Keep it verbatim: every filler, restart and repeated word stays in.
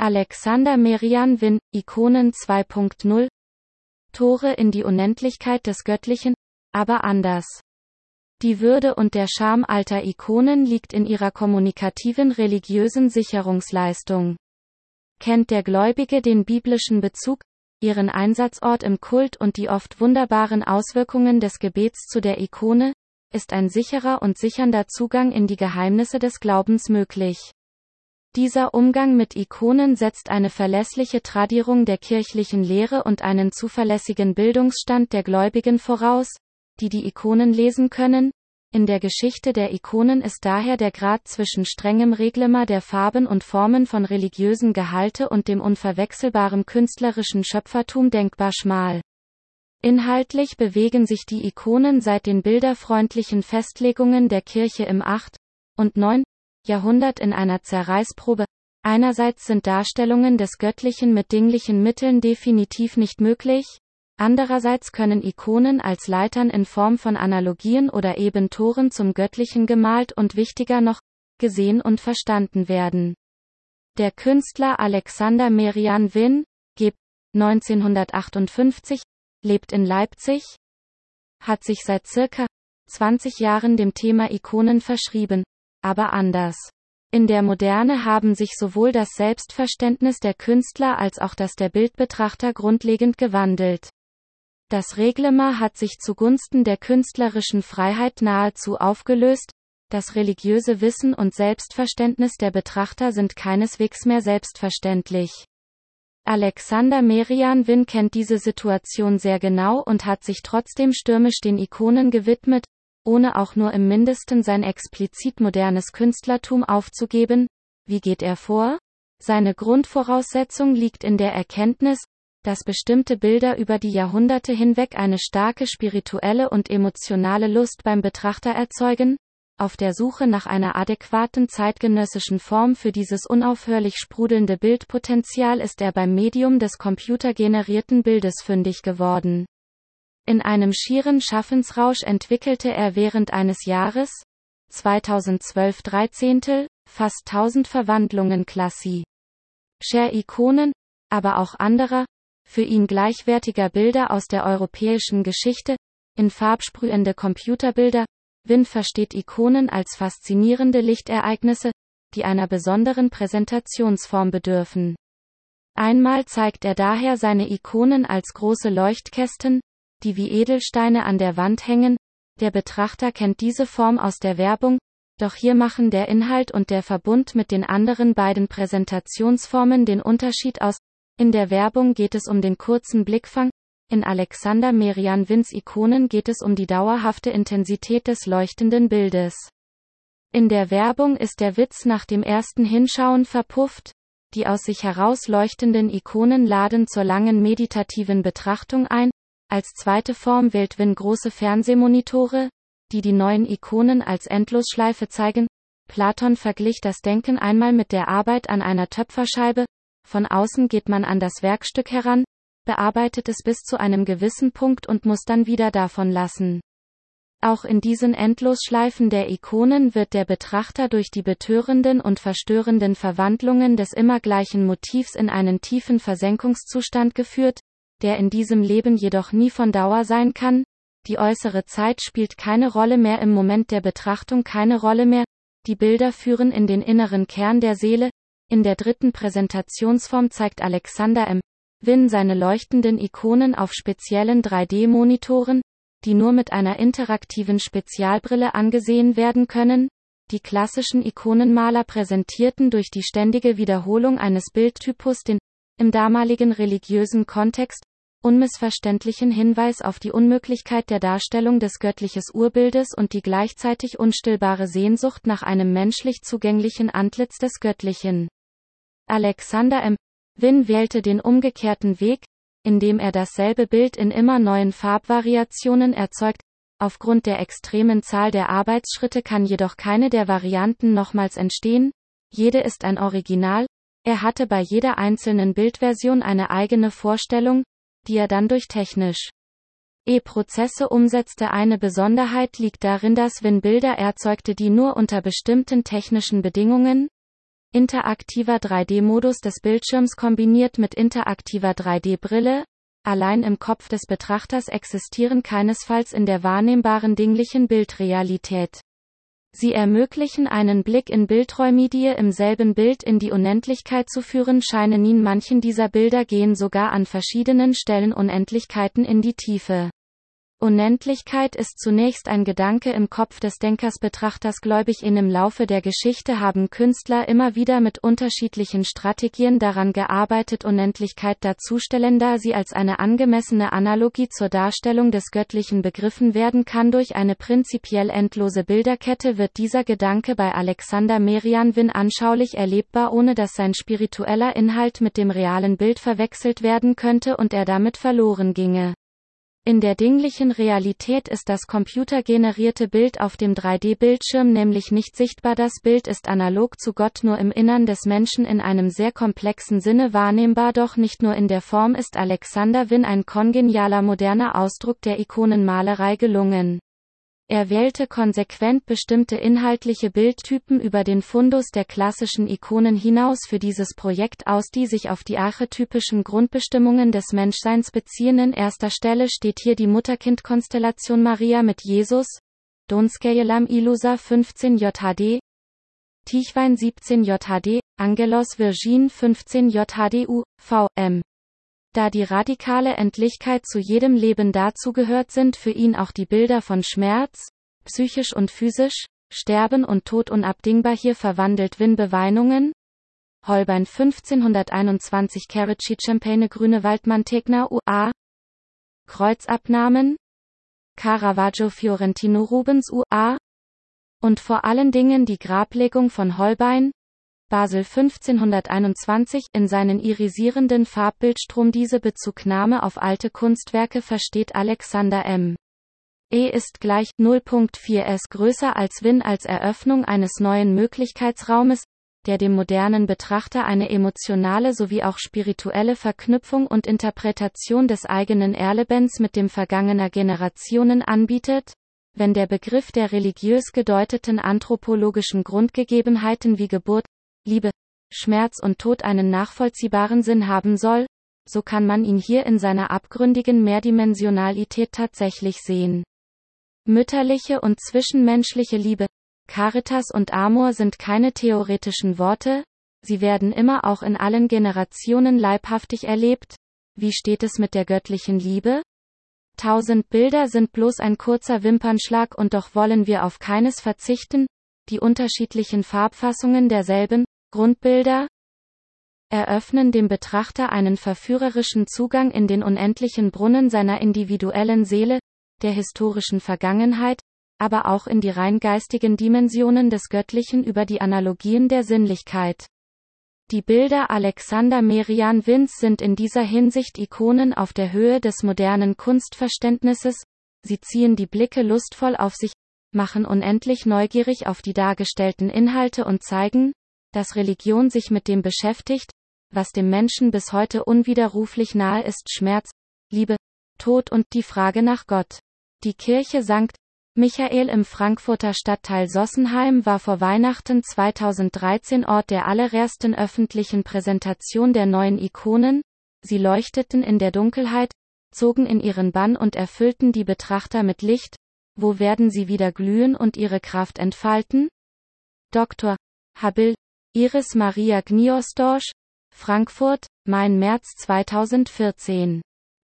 Alexander Merian Win, Ikonen zwei Punkt null. Tore in die Unendlichkeit des Göttlichen, aber anders. Die Würde und der Charme alter Ikonen liegt in ihrer kommunikativen religiösen Sicherungsleistung. Kennt der Gläubige den biblischen Bezug, ihren Einsatzort im Kult und die oft wunderbaren Auswirkungen des Gebets zu der Ikone, ist ein sicherer und sichernder Zugang in die Geheimnisse des Glaubens möglich. Dieser Umgang mit Ikonen setzt eine verlässliche Tradierung der kirchlichen Lehre und einen zuverlässigen Bildungsstand der Gläubigen voraus, die die Ikonen lesen können. In der Geschichte der Ikonen ist daher der Grad zwischen strengem Reglement der Farben und Formen von religiösen Gehalte und dem unverwechselbaren künstlerischen Schöpfertum denkbar schmal. Inhaltlich bewegen sich die Ikonen seit den bilderfreundlichen Festlegungen der Kirche im achten und neunten Jahrhundert in einer Zerreißprobe. Einerseits sind Darstellungen des Göttlichen mit dinglichen Mitteln definitiv nicht möglich, andererseits können Ikonen als Leitern in Form von Analogien oder eben Toren zum Göttlichen gemalt und wichtiger noch, gesehen und verstanden werden. Der Künstler Alexander Merian Win, geb. neunzehnhundertachtundfünfzig, lebt in Leipzig, hat sich seit circa zwanzig Jahren dem Thema Ikonen verschrieben, aber anders. In der Moderne haben sich sowohl das Selbstverständnis der Künstler als auch das der Bildbetrachter grundlegend gewandelt. Das Reglement hat sich zugunsten der künstlerischen Freiheit nahezu aufgelöst, das religiöse Wissen und Selbstverständnis der Betrachter sind keineswegs mehr selbstverständlich. Alexander Merian Win kennt diese Situation sehr genau und hat sich trotzdem stürmisch den Ikonen gewidmet, ohne auch nur im Mindesten sein explizit modernes Künstlertum aufzugeben. Wie geht er vor? Seine Grundvoraussetzung liegt in der Erkenntnis, dass bestimmte Bilder über die Jahrhunderte hinweg eine starke spirituelle und emotionale Lust beim Betrachter erzeugen. Auf der Suche nach einer adäquaten zeitgenössischen Form für dieses unaufhörlich sprudelnde Bildpotenzial ist er beim Medium des computergenerierten Bildes fündig geworden. In einem schieren Schaffensrausch entwickelte er während eines Jahres, zweitausendzwölf Dreizehntel, fast tausend Verwandlungen klassischer Ikonen, aber auch anderer, für ihn gleichwertiger Bilder aus der europäischen Geschichte, in farbsprühende Computerbilder. Win versteht Ikonen als faszinierende Lichtereignisse, die einer besonderen Präsentationsform bedürfen. Einmal zeigt er daher seine Ikonen als große Leuchtkästen, die wie Edelsteine an der Wand hängen. Der Betrachter kennt diese Form aus der Werbung, doch hier machen der Inhalt und der Verbund mit den anderen beiden Präsentationsformen den Unterschied aus. In der Werbung geht es um den kurzen Blickfang, in Alexander Merian Wins Ikonen geht es um die dauerhafte Intensität des leuchtenden Bildes. In der Werbung ist der Witz nach dem ersten Hinschauen verpufft, die aus sich heraus leuchtenden Ikonen laden zur langen meditativen Betrachtung ein. Als zweite Form wählt Win große Fernsehmonitore, die die neuen Ikonen als Endlosschleife zeigen. Platon verglich das Denken einmal mit der Arbeit an einer Töpferscheibe. Von außen geht man an das Werkstück heran, bearbeitet es bis zu einem gewissen Punkt und muss dann wieder davon lassen. Auch in diesen Endlosschleifen der Ikonen wird der Betrachter durch die betörenden und verstörenden Verwandlungen des immer gleichen Motivs in einen tiefen Versenkungszustand geführt, der in diesem Leben jedoch nie von Dauer sein kann. Die äußere Zeit spielt keine Rolle mehr, im Moment der Betrachtung keine Rolle mehr, die Bilder führen in den inneren Kern der Seele. In der dritten Präsentationsform zeigt Alexander M. Win seine leuchtenden Ikonen auf speziellen drei D Monitoren, die nur mit einer interaktiven Spezialbrille angesehen werden können. Die klassischen Ikonenmaler präsentierten durch die ständige Wiederholung eines Bildtypus den, im damaligen religiösen Kontext, unmissverständlichen Hinweis auf die Unmöglichkeit der Darstellung des göttlichen Urbildes und die gleichzeitig unstillbare Sehnsucht nach einem menschlich zugänglichen Antlitz des Göttlichen. Alexander M. Win wählte den umgekehrten Weg, indem er dasselbe Bild in immer neuen Farbvariationen erzeugt. Aufgrund der extremen Zahl der Arbeitsschritte kann jedoch keine der Varianten nochmals entstehen, jede ist ein Original. Er hatte bei jeder einzelnen Bildversion eine eigene Vorstellung, die er dann durch technische E-Prozesse umsetzte. Eine Besonderheit liegt darin, dass Win Bilder erzeugte, die nur unter bestimmten technischen Bedingungen, interaktiver drei D-Modus des Bildschirms kombiniert mit interaktiver drei D-Brille. Allein im Kopf des Betrachters existieren keinesfalls in der wahrnehmbaren dinglichen Bildrealität. Sie ermöglichen einen Blick in Bildräume, die im selben Bild in die Unendlichkeit zu führen scheinen. In manchen dieser Bilder gehen sogar an verschiedenen Stellen Unendlichkeiten in die Tiefe. Unendlichkeit ist zunächst ein Gedanke im Kopf des Denkers Betrachters gläubig. In im Laufe der Geschichte haben Künstler immer wieder mit unterschiedlichen Strategien daran gearbeitet, Unendlichkeit darzustellen, da sie als eine angemessene Analogie zur Darstellung des Göttlichen begriffen werden kann. Durch eine prinzipiell endlose Bilderkette wird dieser Gedanke bei Alexander Merian Win anschaulich erlebbar, ohne dass sein spiritueller Inhalt mit dem realen Bild verwechselt werden könnte und er damit verloren ginge. In der dinglichen Realität ist das computergenerierte Bild auf dem drei D-Bildschirm nämlich nicht sichtbar. Das Bild ist analog zu Gott nur im Innern des Menschen in einem sehr komplexen Sinne wahrnehmbar, doch nicht nur in der Form ist Alexander Win ein kongenialer moderner Ausdruck der Ikonenmalerei gelungen. Er wählte konsequent bestimmte inhaltliche Bildtypen über den Fundus der klassischen Ikonen hinaus für dieses Projekt aus, die sich auf die archetypischen Grundbestimmungen des Menschseins beziehen. In erster Stelle steht hier die Mutter-Kind-Konstellation Maria mit Jesus, Donskejelam Ilusa fünfzehn J H D, Tichwein siebzehn J H D, Angelos Virgin fünfzehn J H D U, V M. Da die radikale Endlichkeit zu jedem Leben dazugehört, sind für ihn auch die Bilder von Schmerz, psychisch und physisch, Sterben und Tod unabdingbar. Hier verwandelt Win Beweinungen, Holbein fünfzehnhunderteinundzwanzig Carracci Champagne Grüne Waldmantegna U A, Kreuzabnahmen, Caravaggio Fiorentino Rubens U A und vor allen Dingen die Grablegung von Holbein, Basel fünfzehnhunderteinundzwanzig, in seinen irisierenden Farbbildstrom. Diese Bezugnahme auf alte Kunstwerke versteht Alexander M. E ist gleich null Komma vier s größer als Win als Eröffnung eines neuen Möglichkeitsraumes, der dem modernen Betrachter eine emotionale sowie auch spirituelle Verknüpfung und Interpretation des eigenen Erlebens mit dem vergangener Generationen anbietet. Wenn der Begriff der religiös gedeuteten anthropologischen Grundgegebenheiten wie Geburt, Liebe, Schmerz und Tod einen nachvollziehbaren Sinn haben soll, so kann man ihn hier in seiner abgründigen Mehrdimensionalität tatsächlich sehen. Mütterliche und zwischenmenschliche Liebe, Caritas und Amor sind keine theoretischen Worte, sie werden immer auch in allen Generationen leibhaftig erlebt. Wie steht es mit der göttlichen Liebe? Tausend Bilder sind bloß ein kurzer Wimpernschlag und doch wollen wir auf keines verzichten, die unterschiedlichen Farbfassungen derselben Grundbilder eröffnen dem Betrachter einen verführerischen Zugang in den unendlichen Brunnen seiner individuellen Seele, der historischen Vergangenheit, aber auch in die rein geistigen Dimensionen des Göttlichen über die Analogien der Sinnlichkeit. Die Bilder Alexander Merian Wins sind in dieser Hinsicht Ikonen auf der Höhe des modernen Kunstverständnisses, sie ziehen die Blicke lustvoll auf sich, machen unendlich neugierig auf die dargestellten Inhalte und zeigen, dass Religion sich mit dem beschäftigt, was dem Menschen bis heute unwiderruflich nahe ist: Schmerz, Liebe, Tod und die Frage nach Gott. Die Kirche Sankt Michael im Frankfurter Stadtteil Sossenheim war vor Weihnachten zweitausenddreizehn Ort der allerersten öffentlichen Präsentation der neuen Ikonen. Sie leuchteten in der Dunkelheit, zogen in ihren Bann und erfüllten die Betrachter mit Licht. Wo werden sie wieder glühen und ihre Kraft entfalten? Doktor Habil, Iris Maria Gniosdorsch, Frankfurt, Main März zweitausendvierzehn.